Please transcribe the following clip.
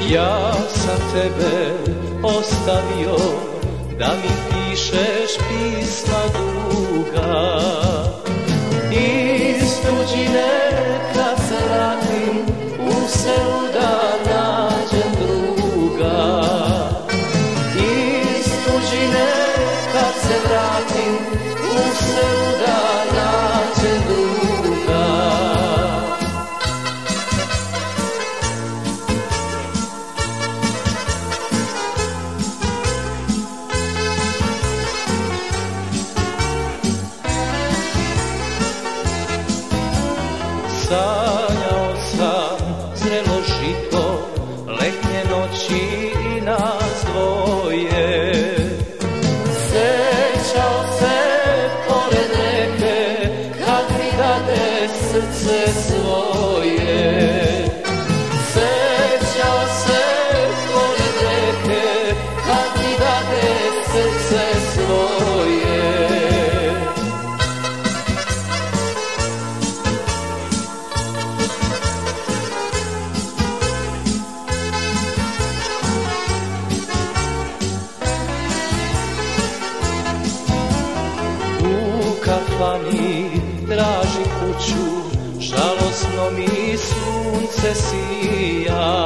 Ja sam tebe ostavio da mi pišeš pisma duga. Iz tuđine kad se vratim u selu da nađem druga. Iz tuđine kad se vratim u selu da nađem druga. Sanjao sam zrelo žito, letnje noći i nas dvoje. Sećao se pored reke, kad mi dade srce svoje. Sećao se pored reke, kad mi dade srce svoje. Kafani traži kuću, žalosno mi sunce sija.